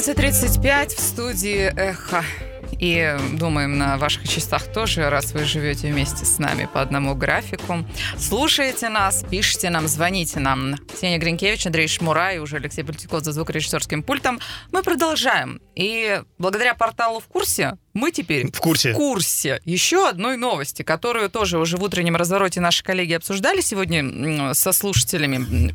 17:35 в студии «Эхо». И думаем, на ваших часах тоже, раз вы живете вместе с нами по одному графику. Слушайте нас, пишите нам, звоните нам. Ксения Гринкевич, Андрей Шмура и уже Алексей Политиков за звукорежиссерским пультом. Мы продолжаем. И благодаря порталу «В курсе» мы теперь в курсе еще одной новости, которую тоже уже в утреннем развороте наши коллеги обсуждали сегодня со слушателями.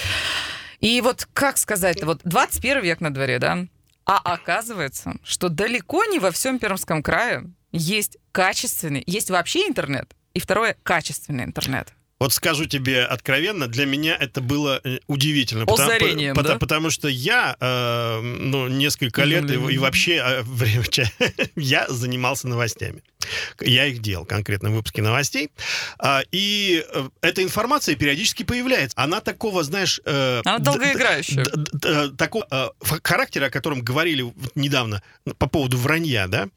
И вот, как сказать-то, вот 21 век на дворе, да? А оказывается, что далеко не во всем Пермском крае есть качественный, есть вообще интернет, и второе, качественный интернет. Вот скажу тебе откровенно, для меня это было удивительно. Озарением, да? Потому что я несколько лет и вообще я занимался новостями. Я их делал, конкретно выпуски новостей. И эта информация периодически появляется. Она такого, знаешь... Она долгоиграющая. Такого характера, о котором говорили недавно по поводу вранья, да?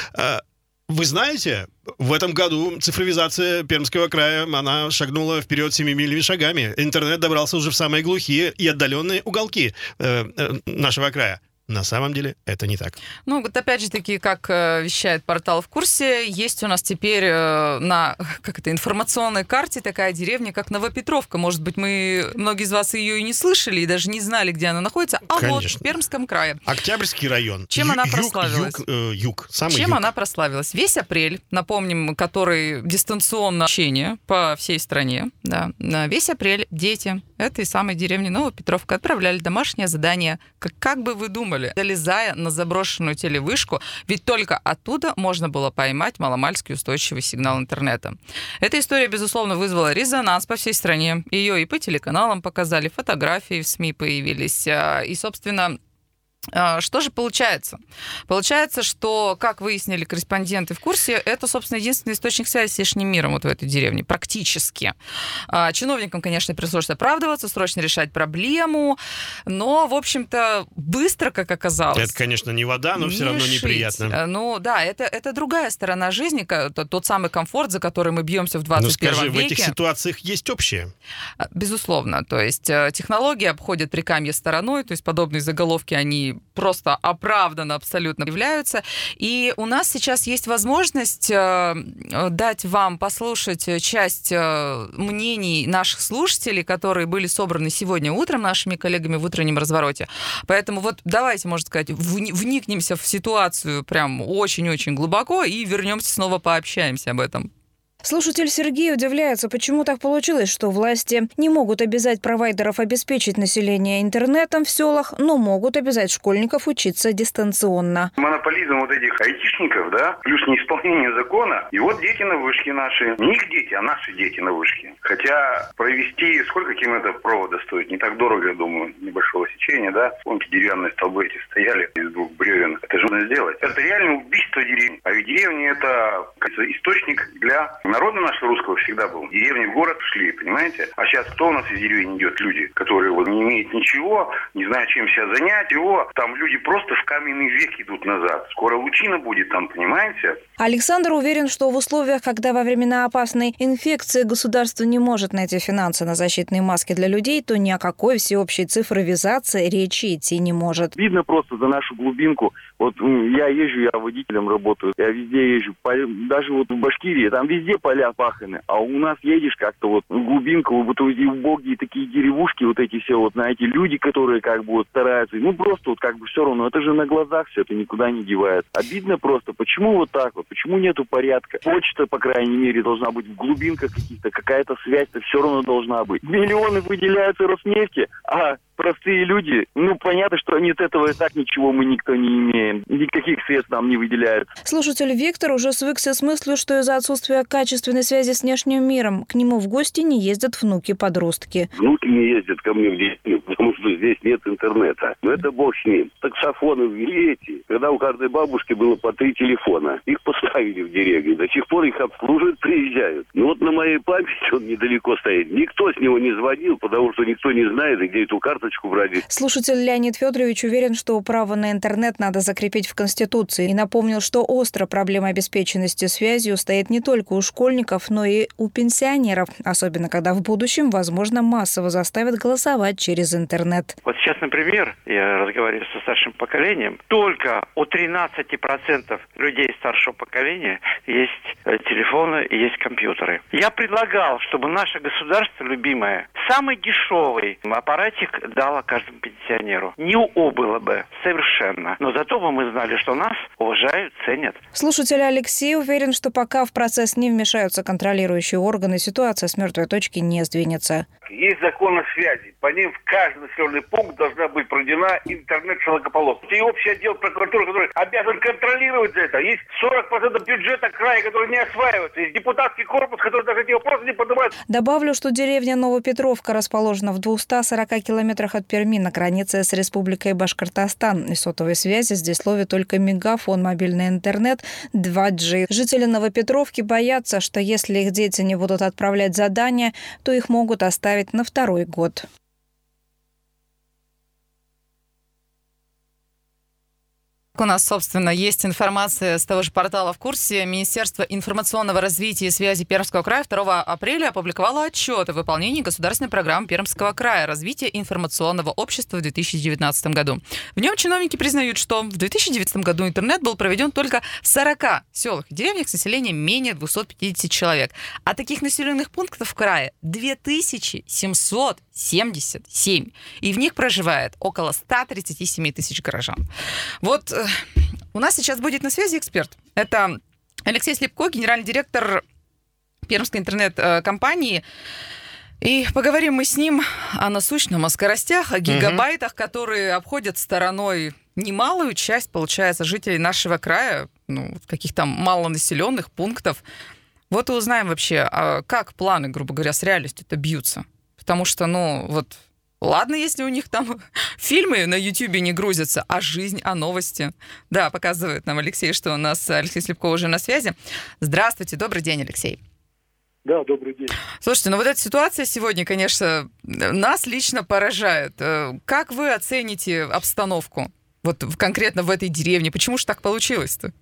Вы знаете, в этом году цифровизация Пермского края, она шагнула вперед семимильными шагами. Интернет добрался уже в самые глухие и отдаленные уголки нашего края. На самом деле это не так. Ну, вот опять же таки, как вещает портал «В курсе», есть у нас теперь на информационной карте такая деревня, как Новопетровка. Может быть, многие из вас ее и не слышали, и даже не знали, где она находится. А конечно. Вот в Пермском крае. Октябрьский район. Чем она прославилась? Самый юг. Она прославилась? Весь апрель, напомним, который дистанционное общение по всей стране. Да. Весь апрель дети этой самой деревни Новопетровка отправляли домашнее задание. Как бы вы думали, залезая на заброшенную телевышку, ведь только оттуда можно было поймать маломальски устойчивый сигнал интернета. Эта история, безусловно, вызвала резонанс по всей стране. Ее и по телеканалам показали, фотографии в СМИ появились. И, собственно, что же получается? Получается, что, как выяснили корреспонденты «В курсе», это, собственно, единственный источник связи с внешним миром вот в этой деревне, практически. Чиновникам, конечно, пришлось оправдываться, срочно решать проблему, но, в общем-то, быстро, как оказалось. Это, конечно, не вода, но все равно неприятно. Ну, да, это другая сторона жизни, тот самый комфорт, за который мы бьемся в 21 веке. Ну, скажи, в этих ситуациях есть общее? Безусловно. То есть технологии обходят прикамье стороной, то есть подобные заголовки, они просто оправданно абсолютно являются. И у нас сейчас есть возможность дать вам послушать часть мнений наших слушателей, которые были собраны сегодня утром нашими коллегами в утреннем развороте. Поэтому вот давайте, можно сказать, вникнемся в ситуацию прям очень-очень глубоко и вернемся снова, пообщаемся об этом. Слушатель Сергей удивляется, почему так получилось, что власти не могут обязать провайдеров обеспечить население интернетом в селах, но могут обязать школьников учиться дистанционно. Монополизм вот этих айтишников, да, плюс неисполнение закона. И вот дети на вышке наши. Не их дети, а наши дети на вышке. Хотя провести, сколько километров провода стоит? Не так дорого, я думаю, небольшого сечения, да. Помните, деревянные столбы эти стояли из двух бревен. Это же нужно сделать. Это реально убийство деревни. А ведь деревня это, кажется, источник для... Народа нашего русского всегда был. Деревни в город шли, понимаете? А сейчас кто у нас из деревень идет? Люди, которые вот не имеют ничего, не знают, чем себя занять. Там люди просто в каменный век идут назад. Скоро лучина будет там, понимаете? Александр уверен, что в условиях, когда во времена опасной инфекции государство не может найти финансы на защитные маски для людей, то ни о какой всеобщей цифровизации речи идти не может. Видно просто за нашу глубинку. Вот я езжу, я водителем работаю, я везде езжу. Даже вот в Башкирии, там везде поля паханы, а у нас едешь как-то вот в глубинку, вот эти убогие такие деревушки, вот эти все, вот, знаете, люди, которые как бы вот стараются, ну просто вот как бы все равно, это же на глазах все, это никуда не девает. Обидно просто, почему вот так вот, почему нету порядка? Почта, по крайней мере, должна быть в глубинках каких-то, какая-то связь-то все равно должна быть. Миллионы выделяются Роснефти, а простые люди, ну, понятно, что от этого и так ничего мы никто не имеем. Никаких средств нам не выделяются. Слушатель Виктор уже свыкся с мыслью, что из-за отсутствия качественной связи с внешним миром к нему в гости не ездят внуки-подростки. Внуки не ездят ко мне в деревню, потому что здесь нет интернета. Но это бог с ним. Таксофоны ввели эти, когда у каждой бабушки было по 3 телефона. Их поставили в деревню. До сих пор их обслуживают, приезжают. Но вот на моей памяти он недалеко стоит. Никто с него не звонил, потому что никто не знает, где эту карту карточку брали. Слушатель Леонид Федорович уверен, что право на интернет надо закрепить в Конституции, и напомнил, что остро проблема обеспеченности связью стоит не только у школьников, но и у пенсионеров, особенно когда в будущем, возможно, массово заставят голосовать через интернет. Вот сейчас, например, я разговариваю со старшим поколением, только у 13% людей старшего поколения есть телефоны и есть компьютеры. Я предлагал, чтобы наше государство любимое самый дешевый аппаратик дало каждому пенсионеру. Не убыло бы совершенно. Но зато бы мы знали, что нас уважают, ценят. Слушатель Алексей уверен, что пока в процесс не вмешаются контролирующие органы, ситуация с мертвой точки не сдвинется. Есть закон о связи. По ним в каждый населенный пункт должна быть проведена интернет-широкополоска. И общий отдел прокуратуры, который обязан контролировать это. Есть 40% бюджета края, который не осваивается. Есть депутатский корпус, который даже эти вопросы не поднимает. Добавлю, что деревня Новопетровка расположена в 240 километрах от Перми на границе с Республикой Башкортостан. И сотовой связи здесь ловит только мегафон, мобильный интернет 2G. Жители Новопетровки боятся, что если их дети не будут отправлять задания, то их могут оставить на второй год. У нас, собственно, есть информация с того же портала «В курсе». Министерство информационного развития и связи Пермского края 2 апреля опубликовало отчет о выполнении государственной программы Пермского края «Развитие информационного общества» в 2019 году. В нем чиновники признают, что в 2019 году интернет был проведен только в 40 селах и деревнях с населением менее 250 человек. А таких населенных пунктов в крае 2777. И в них проживает около 137 тысяч горожан. Вот у нас сейчас будет на связи эксперт. Это Алексей Слепко, генеральный директор Пермской интернет-компании. И поговорим мы с ним о насущном, о скоростях, о гигабайтах, которые обходят стороной немалую часть, получается, жителей нашего края, каких-то малонаселенных пунктов. Вот и узнаем вообще, как планы, грубо говоря, с реальностью-то бьются. Потому что, ладно, если у них там фильмы на Ютьюбе не грузятся, а жизнь, а новости. Да, показывает нам Алексей, что у нас Алексей Слепко уже на связи. Здравствуйте, добрый день, Алексей. Да, добрый день. Слушайте, вот эта ситуация сегодня, конечно, нас лично поражает. Как вы оцените обстановку вот конкретно в этой деревне? Почему же так получилось-то?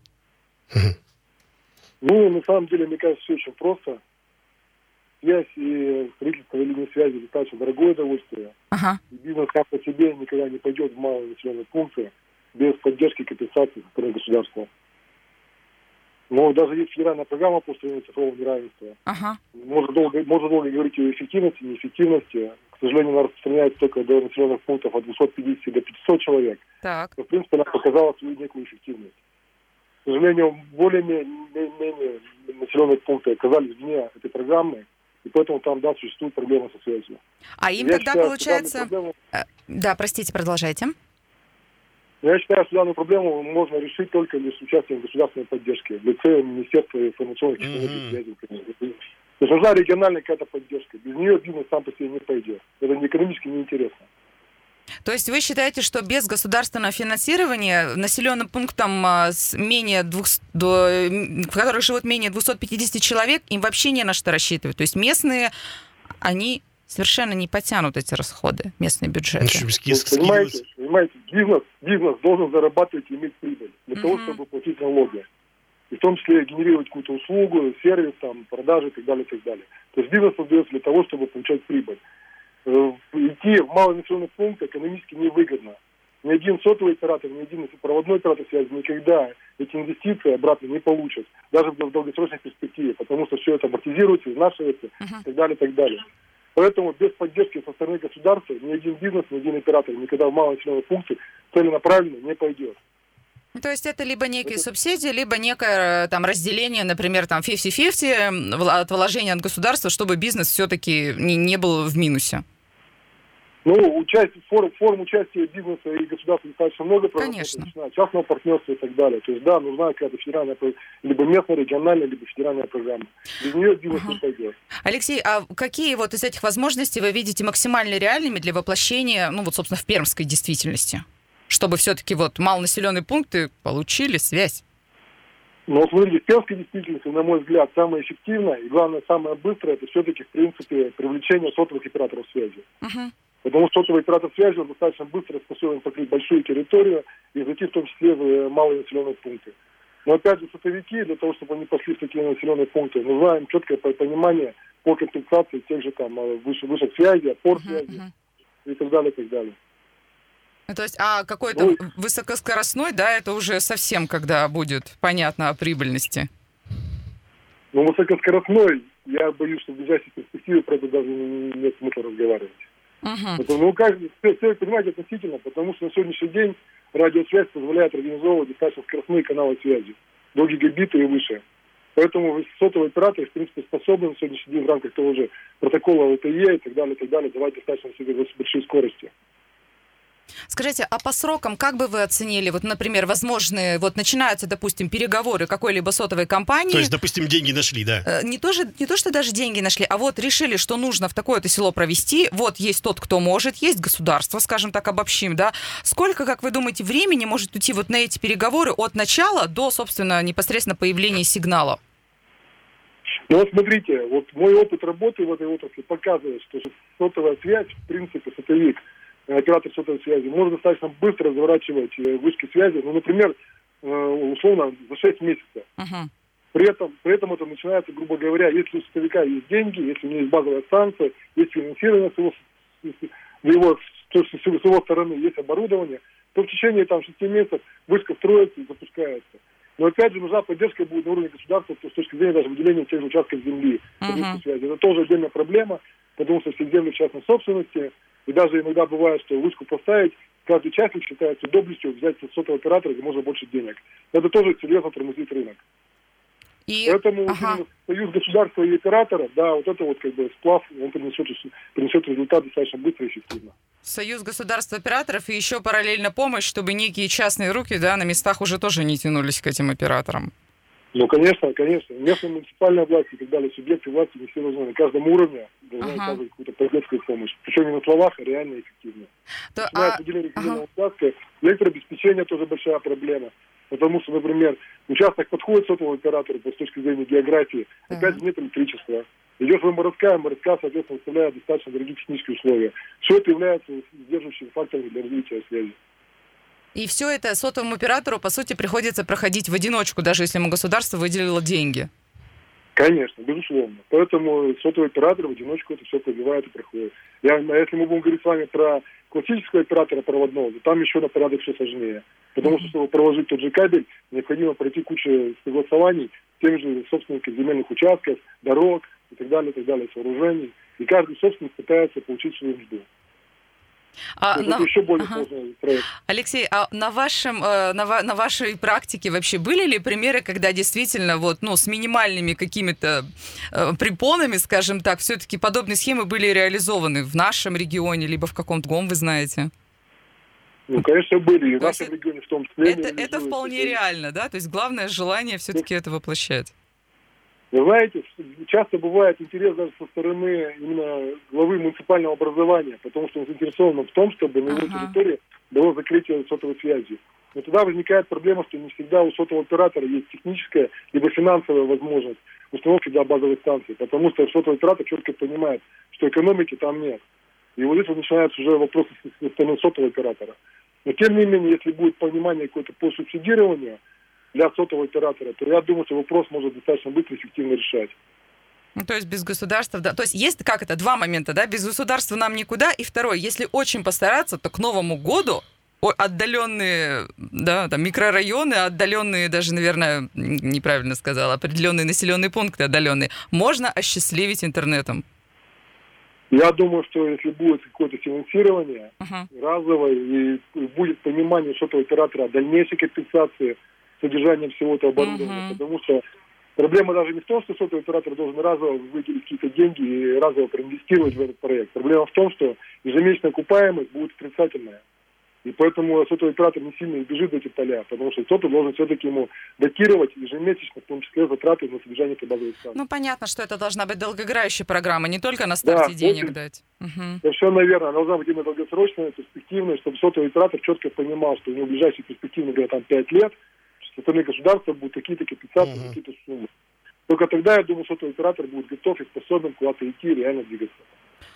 На самом деле, мне кажется, все очень просто. Связь и строительство линии связи достаточно дорогое удовольствие. Ага. И бизнес сам по себе никогда не пойдет в малые населенные пункты без поддержки и компенсации со стороны государства. Но даже есть федеральная программа по устранению цифрового неравенства. Ага. Можно долго говорить о эффективности, неэффективности. К сожалению, она распространяется только до населенных пунктов от 250 до 500 человек. Так. Но, в принципе, она показала свою некую эффективность. К сожалению, более-менее населенные пункты оказались вне этой программы, и поэтому там, существуют проблемы со связью. А им тогда, получается... Да, простите, продолжайте. Я считаю, что данную проблему можно решить только лишь с участием государственной поддержки в лице Министерства информационных технологий и связи. То есть нужна региональная какая-то поддержка. Без нее бизнес сам по себе не пойдет. Это экономически неинтересно. То есть вы считаете, что без государственного финансирования населенным пунктам, в которых живут менее 250 человек, им вообще не на что рассчитывать? То есть местные, они совершенно не потянут эти расходы, местные бюджеты. Понимаете, бизнес должен зарабатывать и иметь прибыль для того, чтобы платить налоги. И в том числе генерировать какую-то услугу, сервис, продажи и так далее, и так далее. То есть бизнес создается для того, чтобы получать прибыль. Идти в малонаселенный пункт экономически невыгодно. Ни один сотовый оператор, ни один проводной оператор связи никогда эти инвестиции обратно не получат, даже в долгосрочной перспективе, потому что все это амортизируется, изнашивается и так далее, и так далее. Поэтому без поддержки со стороны государства ни один бизнес, ни один оператор никогда в малонаселенном пункте целенаправленно не пойдет. То есть это либо некие субсидии, либо некое разделение, например, 50-50 от вложения от государства, чтобы бизнес все-таки не был в минусе. Форм участия бизнеса и государства достаточно много. Конечно. Частного партнерства и так далее. То есть, нужна какая-то федеральная, либо местная, региональная, либо федеральная программа. Без нее бизнес не пойдет. Алексей, а какие из этих возможностей вы видите максимально реальными для воплощения, собственно, в пермской действительности? Чтобы все-таки малонаселенные пункты получили связь? Смотрите, в пермской действительности, на мой взгляд, самое эффективное и, главное, самое быстрое, это все-таки, в принципе, привлечение сотовых операторов связи. Потому что сотовый оператор связи, он достаточно быстро способен покрыть большую территорию и зайти в том числе в малые населенные пункты. Но опять же, сотовики, для того, чтобы они пошли в такие населенные пункты, нужно им четкое понимание по компенсации тех же там вышек связи, опор связи и так далее, и так далее. То есть, а какой-то высокоскоростной, да, это уже совсем когда будет понятно о прибыльности? Ну, высокоскоростной, я боюсь, что в ближайшей перспективе про это даже нет смысла разговаривать. Ну, все понимаете, относительно, потому что на сегодняшний день радиосвязь позволяет организовывать достаточно скоростные каналы связи, до гигабита и выше. Поэтому сотовые операторы, в принципе, способны на сегодняшний день в рамках того же протокола LTE и так далее, давать достаточно большие скорости. Скажите, а по срокам как бы вы оценили, вот, например, возможные, вот начинаются, допустим, переговоры какой-либо сотовой компании. То есть, допустим, деньги нашли, да? Не то, что даже деньги нашли, а вот решили, что нужно в такое-то село провести, вот есть тот, кто может, есть государство, скажем так, обобщим, да. Сколько, как вы думаете, времени может уйти вот на эти переговоры от начала до, собственно, непосредственно появления сигнала? Ну вот смотрите, вот мой опыт работы в этой отрасли показывает, что сотовая связь, в принципе, сотовик, оператор сотовой связи, может достаточно быстро разворачивать вышки связи, ну, например, условно, за 6 месяцев. При этом это начинается, грубо говоря, если у сотовика есть деньги, если у него есть базовая станция, есть финансирование с его стороны, есть оборудование, то в течение 6 месяцев вышка строится и запускается. Но опять же нужна поддержка будет на уровне государства с точки зрения даже выделения тех же участков земли. Связи. Это тоже отдельная проблема, потому что все земли в частной собственности. И даже иногда бывает, что вышку поставить, каждый частник считается доблестью взять сотового оператора, где можно больше денег. Это тоже серьезно тормозит рынок. Поэтому союз государства и оператора, да, вот это вот как бы сплав, он принесет результат достаточно быстро и эффективно. Союз государств и операторов и еще параллельно помощь, чтобы некие частные руки, да, на местах уже тоже не тянулись к этим операторам. Ну, конечно. Местная муниципальная власть и так далее, субъекты власти не все должны на каждом уровне должны оказывать какую-то поддержку помощь. Причем не на словах, а реально эффективно. Начиная с выделения регионального участка, электрообеспечение тоже большая проблема. Потому что, например, участок подходит сотовому оператору с точки зрения географии, опять нет электричества. Идет МРСК, соответственно, выставляет достаточно дорогие технические условия. Все это является сдерживающими факторами для развития связи. И все это сотовому оператору, по сути, приходится проходить в одиночку, даже если ему государство выделило деньги. Конечно, безусловно. Поэтому сотовый оператор в одиночку это все пробивает и проходит. Если мы будем говорить с вами про классического оператора проводного, то там еще на порядок все сложнее. Потому что, чтобы проложить тот же кабель, необходимо пройти кучу согласований с теми же собственниками земельных участков, дорог и так далее, сооружений. И каждый собственник пытается получить свою мзду. Это еще более сложный проект. Алексей, а на вашей практике вообще были ли примеры, когда действительно с минимальными какими-то препонами, скажем так, все-таки подобные схемы были реализованы в нашем регионе, либо в каком-то другом, вы знаете? Ну, конечно, были. И в нашем регионе в том числе. Это вполне реально, да? То есть главное желание все-таки это воплощать. Вы знаете, часто бывает интерес даже со стороны именно главы муниципального образования, потому что он заинтересован в том, чтобы на его территории было закрытие сотовой связи. Но тогда возникает проблема, что не всегда у сотового оператора есть техническая либо финансовая возможность установки базовой станции, потому что сотовый оператор четко понимает, что экономики там нет. И вот здесь начинаются уже вопросы со стороны сотового оператора. Но тем не менее, если будет понимание какое-то по субсидированию для сотового оператора, то я думаю, что вопрос может достаточно быстро и эффективно решать. Ну, то есть без государства, да. То есть есть два момента, да, без государства нам никуда. И второй, если очень постараться, то к Новому году отдаленные, да, там микрорайоны, отдаленные, даже, наверное, неправильно сказала, определенные населенные пункты отдаленные, можно осчастливить интернетом. Я думаю, что если будет какое-то финансирование разовое и будет понимание сотового оператора о дальнейшей компенсации содержанием всего этого оборудования, потому что проблема даже не в том, что сотовый оператор должен разово выделить какие-то деньги и разово проинвестировать в этот проект. Проблема в том, что ежемесячная окупаемость будет отрицательная. И поэтому сотовый оператор не сильно бежит в эти поля, потому что кто-то должен все-таки ему датировать ежемесячно, в том числе затраты на содержание этой базовой станции. Ну, понятно, что это должна быть долгоиграющая программа, не только на старте денег дать. Совершенно верно. Она должна быть именно долгосрочная, перспективная, чтобы сотовый оператор четко понимал, что у него в ближайшие перспективы, говорят, там 5 лет, со стороны государства будут такие-то компенсации, какие-то суммы. Только тогда, я думаю, сотовый оператор будет готов и способен куда-то идти и реально двигаться.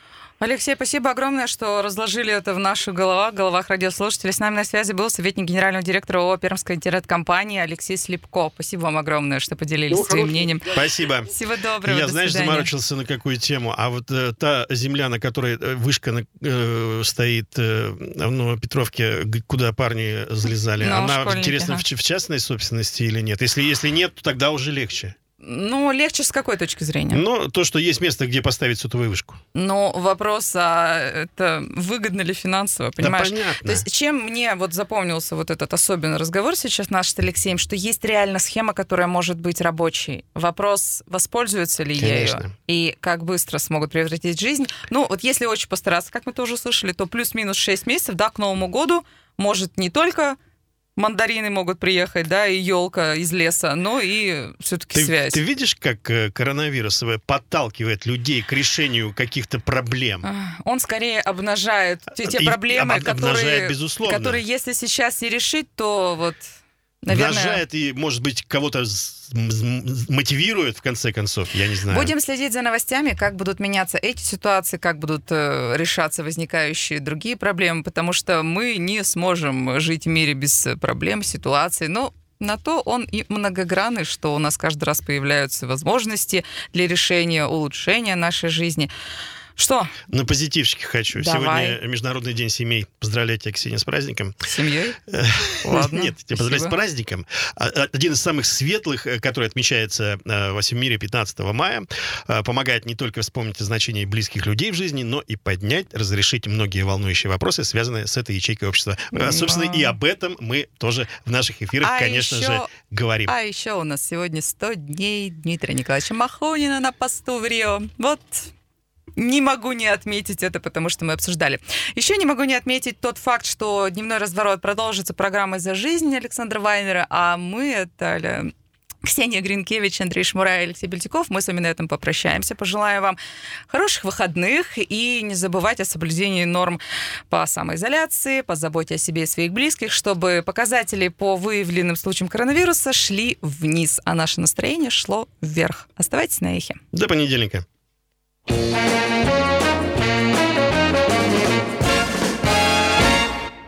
Алексей, спасибо огромное, что разложили это в наших головах радиослушателей. С нами на связи был советник генерального директора ООО «Пермская интернет-компания» Алексей Слепко. Спасибо вам огромное, что поделились своим мнением. Спасибо. Всего доброго. Я, знаешь, заморочился на какую тему. А вот та земля, на которой вышка стоит в Новопетровке, куда парни залезали, она, интересно, в частной собственности или нет? Если нет, то тогда уже легче. Ну, легче с какой точки зрения? Ну, то, что есть место, где поставить сотовую вышку. Но вопрос, а это выгодно ли финансово, понимаешь? Да, понятно. То есть, чем мне вот запомнился вот этот особенный разговор сейчас наш с Алексеем, что есть реально схема, которая может быть рабочей. Вопрос, воспользуются ли ею и как быстро смогут превратить жизнь. Ну, вот если очень постараться, как мы тоже слышали, то плюс-минус 6 месяцев, да, к Новому году может не только мандарины могут приехать, да, и елка из леса, но и все-таки связь. Ты видишь, как коронавирус подталкивает людей к решению каких-то проблем? Он скорее обнажает те проблемы, которые, если сейчас не решить, то вот, наверное... Обнажает и, может быть, кого-то мотивирует, в конце концов, я не знаю. Будем следить за новостями, как будут меняться эти ситуации, как будут решаться возникающие другие проблемы, потому что мы не сможем жить в мире без проблем, ситуаций, но на то он и многогранный, что у нас каждый раз появляются возможности для решения, улучшения нашей жизни. Что? На позитивчике хочу. Давай. Сегодня Международный день семей. Поздравляю тебя, Ксения, с праздником. С семьей? Ладно. Нет, тебя поздравляю с праздником. Один из самых светлых, который отмечается во всем мире 15 мая, помогает не только вспомнить о значении близких людей в жизни, но и поднять, разрешить многие волнующие вопросы, связанные с этой ячейкой общества. Собственно, и об этом мы тоже в наших эфирах, конечно же, говорим. А еще у нас сегодня 100 дней Дмитрия Николаевича Махонина на посту в Рио. Вот... Не могу не отметить это, потому что мы обсуждали. Еще не могу не отметить тот факт, что «Дневной разворот» продолжится программой «За жизнь» Александра Вайнера, а мы, это Ксения Гринкевич, Андрей Шмура и Алексей Бельтиков. Мы с вами на этом попрощаемся. Пожелаю вам хороших выходных и не забывайте о соблюдении норм по самоизоляции, по заботе о себе и своих близких, чтобы показатели по выявленным случаям коронавируса шли вниз, а наше настроение шло вверх. Оставайтесь на эхе. До понедельника. Thank you.